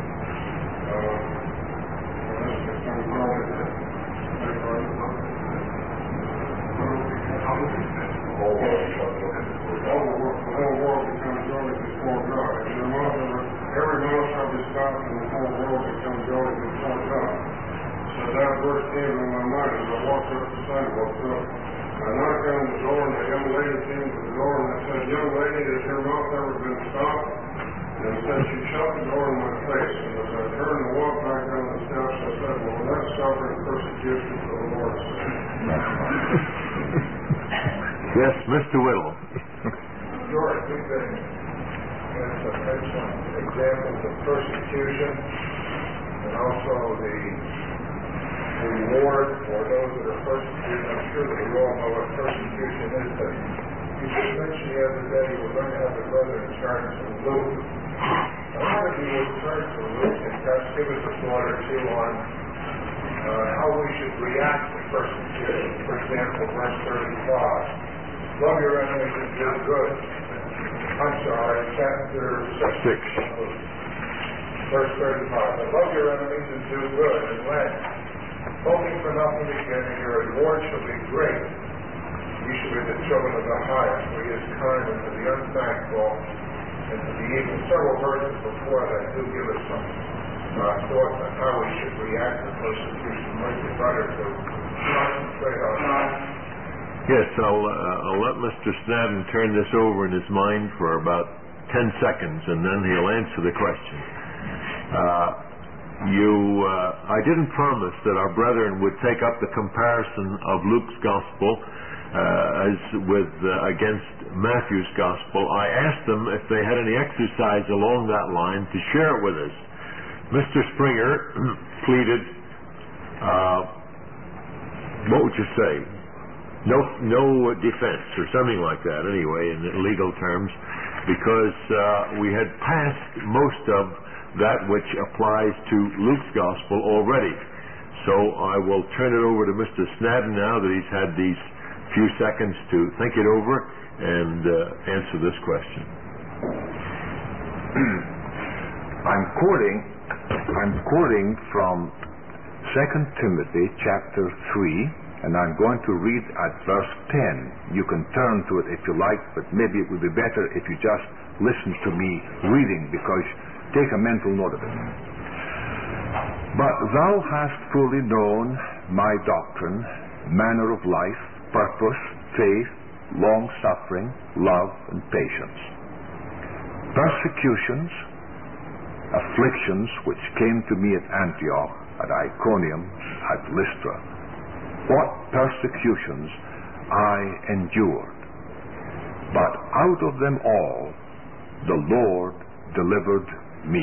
whole world becomes joy before God. Every mouth shall be stopped, and the whole world becomes joy before God. So that verse came to my mind as I walked up the sidewalk. So I knocked on the door, and the young lady came to the door, and I said, young lady, has your mouth ever been stopped? And said she shut the door in my face. And as I turned and walked back down the steps, I said, well, that's suffering persecution for the Lord's sake. Yes, Mr. Whittle. George, big thing. some examples of persecution and also the reward for those that are persecuted. I'm sure that we all know what persecution is, but you just mentioned the other day you were going to have the brother in charge of Luke. I wonder if you would turn to Luke and perhaps give us a thought or two on how we should react to persecution. For example, verse 35. Love your enemies and do good. I'm sorry, chapter 6. Verse 35. But love your enemies and do good and lend, hoping for nothing again, and your reward shall be great. You shall be the children of the highest, for he is kind unto the unthankful and to the evil. Several verses before that do give us some thoughts on how we should react to persecution. Like the brother to concentrate on that. Yes, I'll let Mr. Snadden turn this over in his mind for about 10 seconds, and then he'll answer the question. I didn't promise that our brethren would take up the comparison of Luke's gospel against Matthew's gospel. I asked them if they had any exercise along that line to share it with us. Mr. Springer pleaded, what would you say? No defense or something like that, anyway, in legal terms, because we had passed most of that which applies to Luke's gospel already. So I will turn it over to Mr. Snadden now that he's had these few seconds to think it over and answer this question. I'm quoting from 2 Timothy chapter 3, and I'm going to read at verse 10. You can turn to it if you like, but maybe it would be better if you just listen to me reading, because take a mental note of it. But thou hast fully known my doctrine, manner of life, purpose, faith, long-suffering, love, and patience. Persecutions, afflictions which came to me at Antioch, at Iconium, at Lystra. What persecutions I endured. But out of them all the Lord delivered me.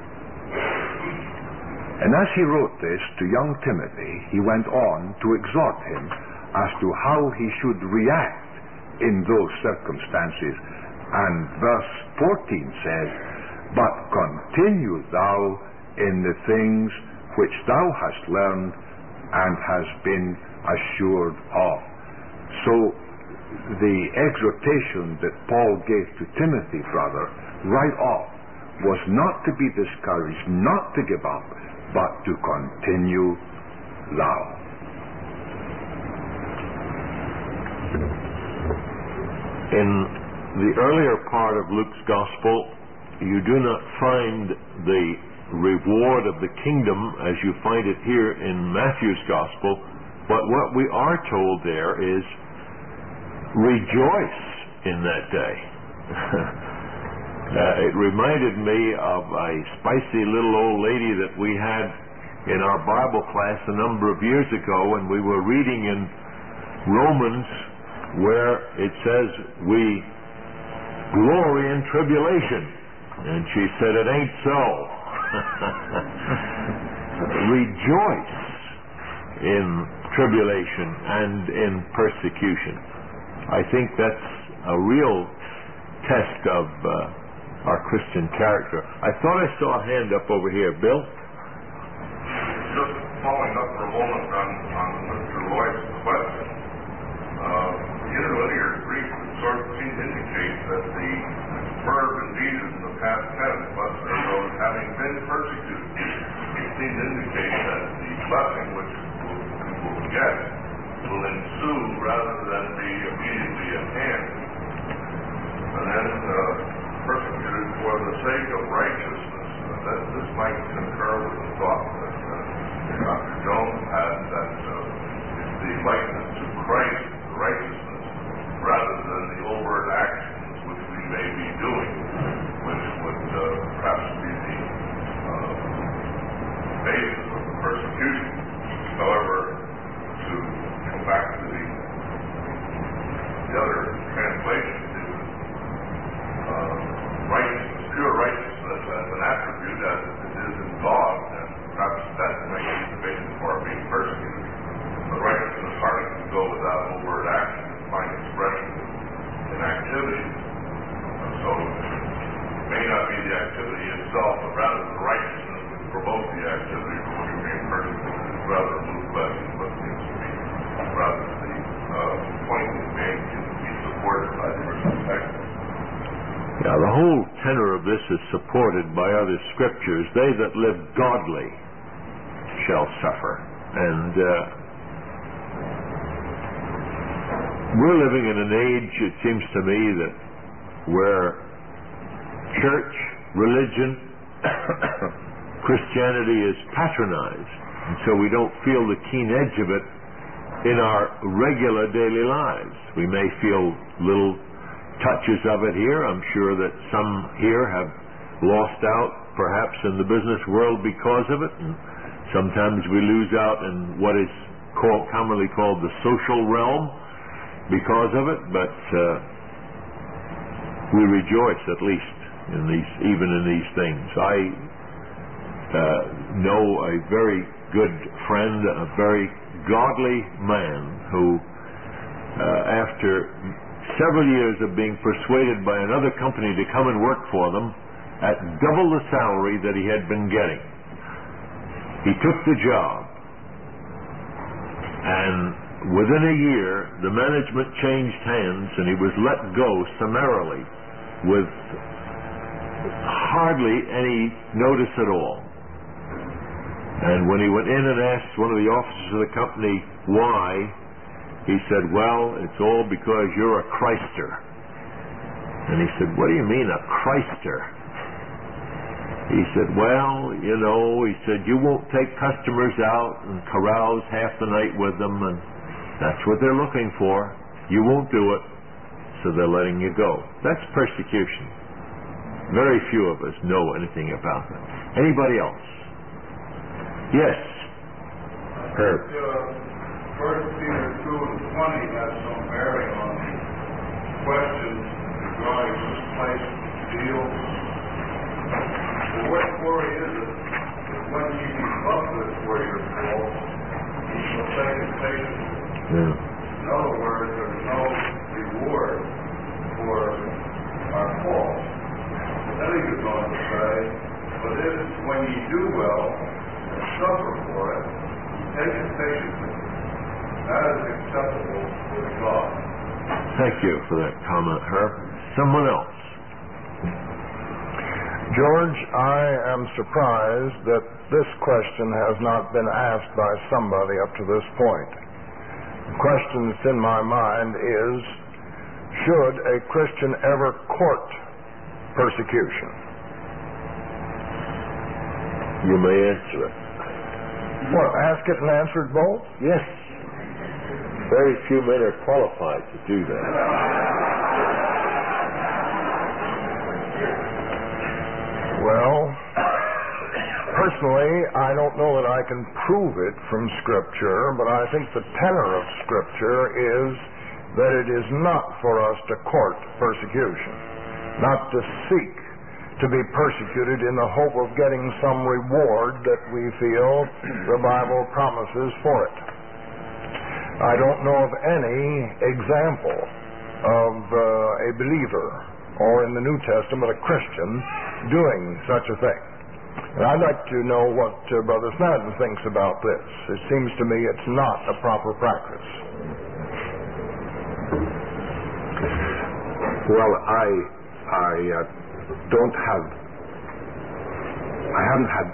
And as he wrote this to young Timothy, he went on to exhort him as to how he should react in those circumstances. And verse 14 says, but continue thou in the things which thou hast learned and hast been assured of. So the exhortation that Paul gave to Timothy, brother, right off, was not to be discouraged, not to give up, but to continue thou. In the earlier part of Luke's gospel, you do not find the reward of the kingdom as you find it here in Matthew's gospel, but what we are told there is rejoice in that day. It reminded me of a spicy little old lady that we had in our Bible class a number of years ago, when we were reading in Romans where it says we glory in tribulation, and she said it ain't so. Rejoice in tribulation and in persecution. I think that's a real test of our Christian character. I thought I saw a hand up over here. Bill? Just following up for a moment on Mr. Lloyd's question. The interlinear Greek sort of seems to indicate that the verb indeed is in the past tense, but those having been persecuted. It seems to indicate that the blessing which we will get will ensue rather than be immediately at hand. And then persecuted for the sake of righteousness. This might concur with the thought that Dr. Jones had, that it's the likeness to Christ, the righteousness, rather than the overt actions which we may be doing, which would perhaps be the basis of the persecution. However, to go back to the other translation, righteousness rather loose what seems to be rather the point is made to be supported by the perspective. Yeah, the whole tenor of this is supported by other scriptures. They that live godly shall suffer. And we're living in an age, it seems to me, that where church, religion, Christianity is patronized, and so we don't feel the keen edge of it in our regular daily lives. We may feel little touches of it here. I'm sure that some here have lost out perhaps in the business world because of it, and sometimes we lose out in what is commonly called the social realm because of it, but we rejoice at least even in these things. I know a very good friend, a very godly man who after several years of being persuaded by another company to come and work for them at double the salary that he had been getting, he took the job, and within a year the management changed hands and he was let go summarily with hardly any notice at all. And when he went in and asked one of the officers of the company why, he said, well, it's all because you're a Christer. And he said, what do you mean a Christer? He said, well, you know, he said, you won't take customers out and carouse half the night with them, and that's what they're looking for. You won't do it, so they're letting you go. That's persecution. Very few of us know anything about that. Anybody else? Yes. Herb. 1 Peter 2:20 has some bearing on the question regarding this place deal. What glory is it that when ye be buffeted for your faults, ye shall take it patiently? Yeah. In other words, there is no reward for our faults. Then he goes on to say, but if when ye do well and suffer for it, take it patiently. That is acceptable with God. Thank you for that comment, Herb. Someone else? George, I am surprised that this question has not been asked by somebody up to this point. The question that's in my mind is, should a Christian ever court persecution? You may answer it. What, ask it and answer it both? Yes. Very few men are qualified to do that. Well, personally, I don't know that I can prove it from Scripture, but I think the tenor of Scripture is that it is not for us to court persecution, not to seek to be persecuted in the hope of getting some reward that we feel the Bible promises for it. I don't know of any example of a believer or in the New Testament a Christian doing such a thing. And I'd like to know what Brother Snadden thinks about this. It seems to me it's not a proper practice. Well, I haven't had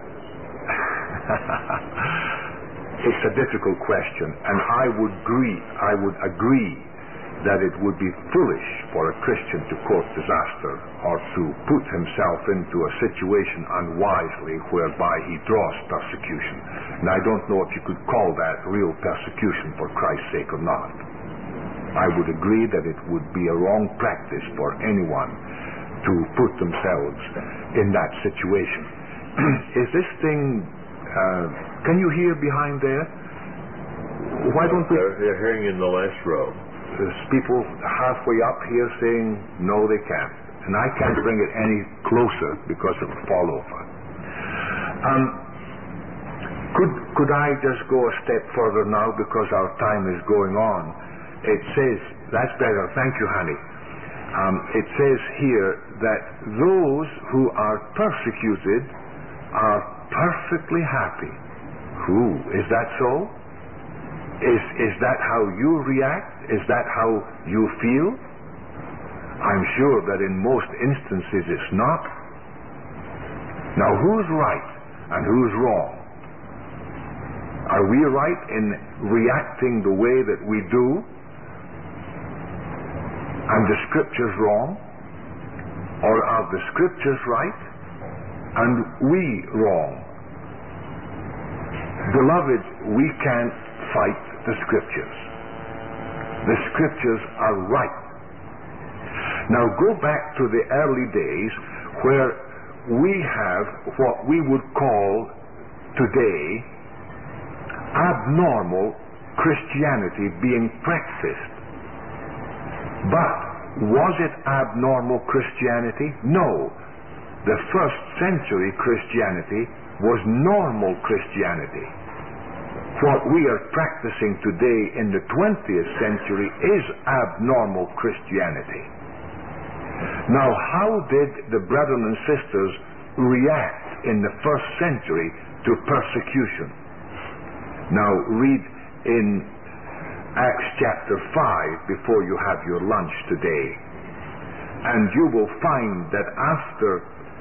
it's a difficult question, and I would agree that it would be foolish for a Christian to court disaster or to put himself into a situation unwisely whereby he draws persecution. And I don't know if you could call that real persecution for Christ's sake or not. I would agree that it would be a wrong practice for anyone to put themselves in that situation. Is this thing, can you hear behind there? Why don't we... They're hearing in the last row. There's people halfway up here saying, no, they can't. And I can't bring it any closer because it will fall over. Could I just go a step further now because our time is going on? It says, that's better, thank you, honey. It says here that those who are persecuted are perfectly happy. Is that so? Is that how you react? Is that how you feel? I'm sure that in most instances it's not. Now, who's right and who's wrong? Are we right in reacting the way that we do, and the Scriptures wrong? Or are the Scriptures right and we wrong? Beloved, we can't fight the Scriptures. The Scriptures are right. Now go back to the early days where we have what we would call today abnormal Christianity being practiced. But was it abnormal Christianity? No. The first century Christianity was normal Christianity. What we are practicing today in the 20th century is abnormal Christianity. Now, how did the brethren and sisters react in the first century to persecution? Now, read in Acts chapter 5 before you have your lunch today. And you will find that after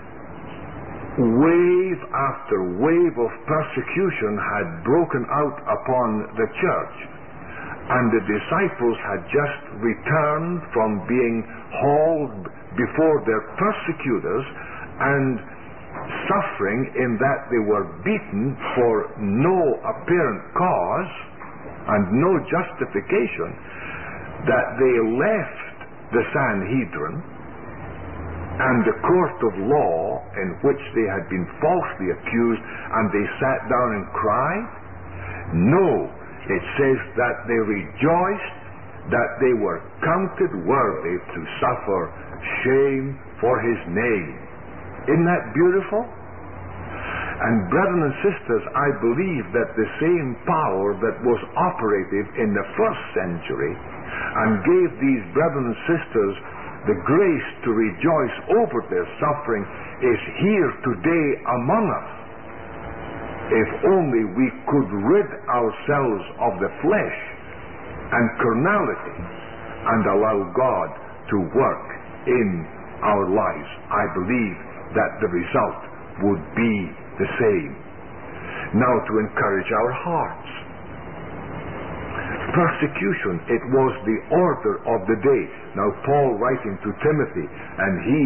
wave of persecution had broken out upon the church, and the disciples had just returned from being hauled before their persecutors and suffering in that they were beaten for no apparent cause and no justification, that they left the Sanhedrin and the court of law in which they had been falsely accused, and they sat down and cried? No. It says that they rejoiced that they were counted worthy to suffer shame for his name. Isn't that beautiful? And brethren and sisters, I believe that the same power that was operative in the first century and gave these brethren and sisters the grace to rejoice over their suffering is here today among us. If only we could rid ourselves of the flesh and carnality and allow God to work in our lives, I believe that the result would be the same. Now, to encourage our hearts. Persecution, it was the order of the day. Now, Paul writing to Timothy, and he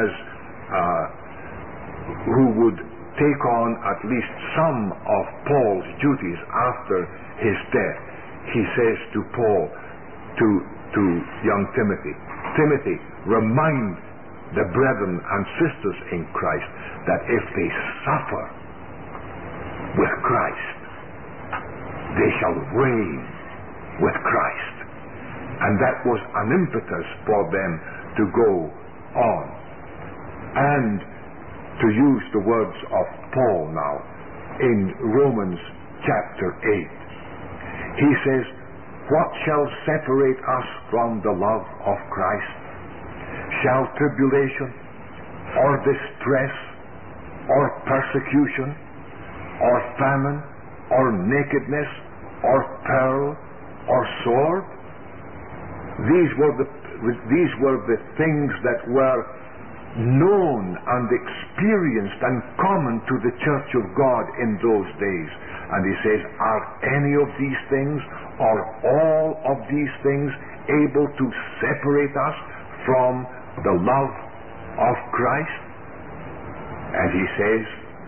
who would take on at least some of Paul's duties after his death, he says to Paul, to young Timothy, Timothy, remind the brethren and sisters in Christ that if they suffer with Christ, they shall reign with Christ. And that was an impetus for them to go on. And to use the words of Paul now in Romans chapter 8, he says, what shall separate us from the love of Christ? Shall tribulation, or distress, or persecution, or famine, or nakedness, or peril, or sword? These were the things that were known and experienced and common to the church of God in those days. And he says, are any of these things, or all of these things, able to separate us from the love of Christ? And he says,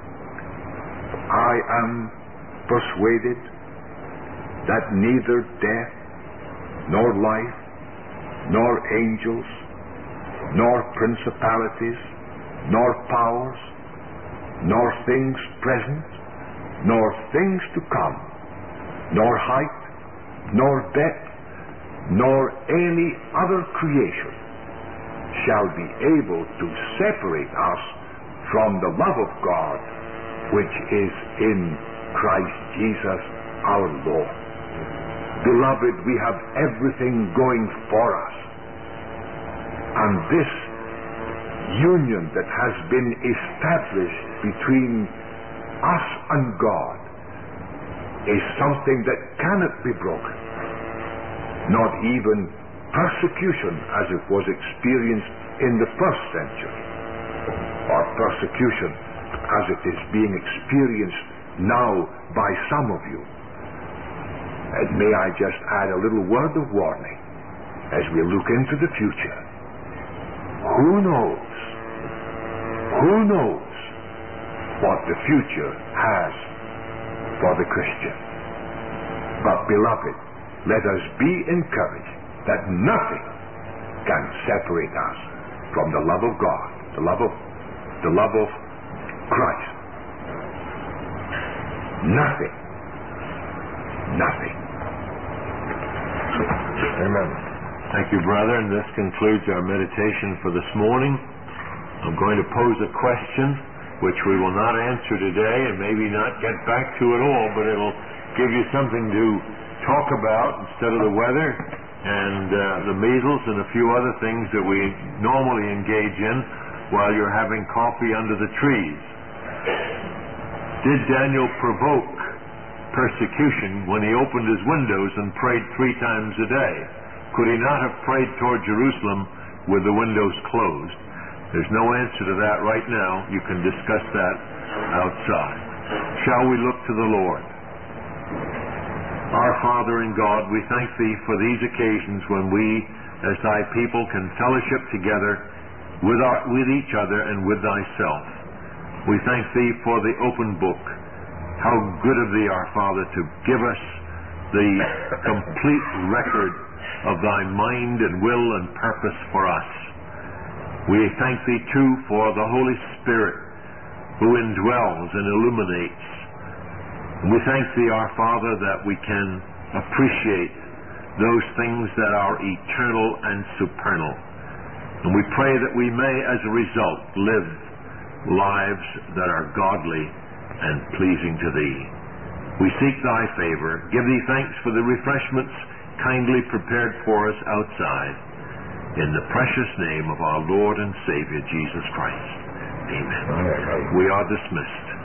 I am persuaded that neither death, nor life, nor angels, nor principalities, nor powers, nor things present, nor things to come, nor height, nor depth, nor any other creation shall be able to separate us from the love of God which is in Christ Jesus our Lord. Beloved, we have everything going for us. And this union that has been established between us and God is something that cannot be broken. Not even persecution as it was experienced in the first century, or persecution as it is being experienced now by some of you. And may I just add a little word of warning as we look into the future. Who knows what the future has for the Christian? But beloved, let us be encouraged that nothing can separate us from the love of God, the love of Christ. Nothing. Amen. Thank you, brother, and this concludes our meditation for this morning. I'm going to pose a question which we will not answer today and maybe not get back to at all, but it'll give you something to talk about instead of the weather and the measles and a few other things that we normally engage in while you're having coffee under the trees. Did Daniel provoke persecution when he opened his windows and prayed 3 times a day? Could he not have prayed toward Jerusalem with the windows closed? There's no answer to that right now. You can discuss that outside. Shall we look to the Lord? Our Father in God, we thank Thee for these occasions when we, as Thy people, can fellowship together with each other and with Thyself. We thank Thee for the open book. How good of Thee, our Father, to give us the complete record of Thy mind and will and purpose for us. We thank Thee, too, for the Holy Spirit who indwells and illuminates. And we thank Thee, our Father, that we can appreciate those things that are eternal and supernal. And we pray that we may, as a result, live lives that are godly and pleasing to Thee. We seek Thy favor. Give Thee thanks for the refreshments kindly prepared for us outside. In the precious name of our Lord and Savior, Jesus Christ. Amen. We are dismissed.